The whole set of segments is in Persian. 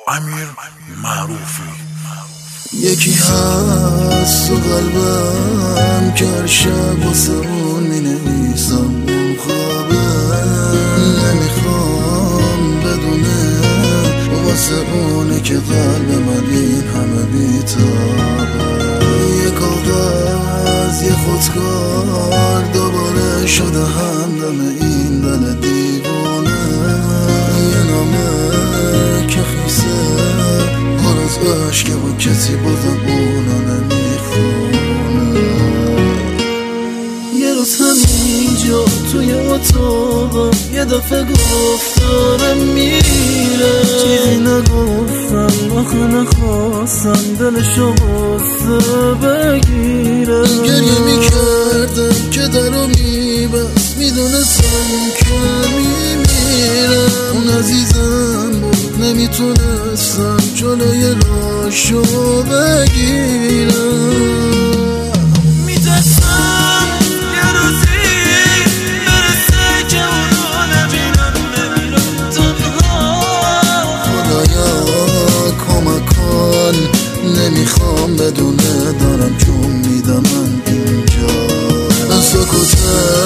امیر معروفی. یکی هست تو قلبم که هر شب واسه اون مینویسم اون خوابه، نمیخوام بدونه واسه اونه که قلب من این همه بیتابه. یه کاغذ یه خودکار دوباره شده همدم این دل دیوانه، یه نامه که خیسه پر از عشقه و کسی بازم اونو نمیخونه. یه روز همینجا توی اتاقم یه دفعه گفت دارم میره، چیزی نگفتم آخه نخواستم دلشو غصه بگیره. گریه میکردم که درو میبست، میدونستم که میمیرم. اون عزیزم بود نمیتونستم جلوی راشو بگیرم. میترسم یه روزی برسه که اونو نبینم بمیرم تنها. خدایا کمک کن، نمیخوام بدونه دارم جون میدم من اینجا. سکوت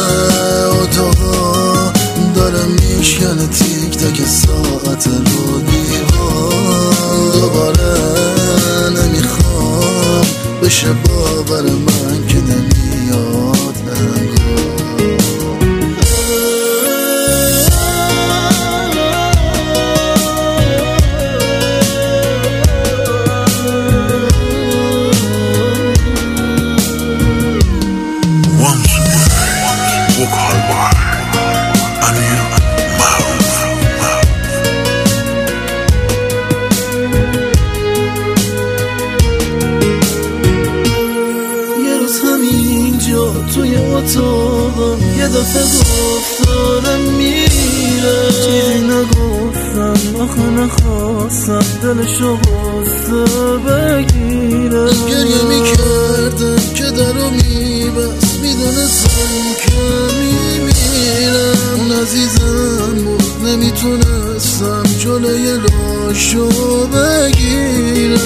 اتاقا داره میشکنه تیک تک ساعت رو دیوار. دوباره نمیخوام بشه باور من که نمیاد انگار. توی اتاقم یه دفعه گفت دارم میره، چیزی نگفتم آخه نخواستم دلشو غصه بگیره. گریه میکردم که درو میبست، میدونستم که میمیرم. اون عزیزم بود نمیتونستم جلوی راشو بگیرم.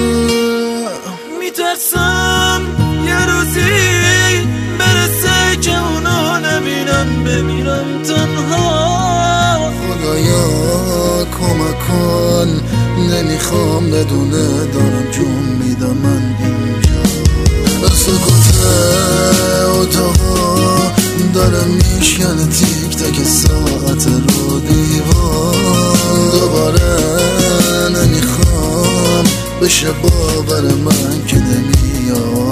میترسم یه روزی برسه که اونو نبینم بمیرم تنها. خدایا کمک کن، نمیخوام بدونه دارم جون میدم من اینجا. سکوت اتاقا داره میشکنه تیک تک ساعت رو دیوار. دوباره نمیخوام بشه باور من که نمیاد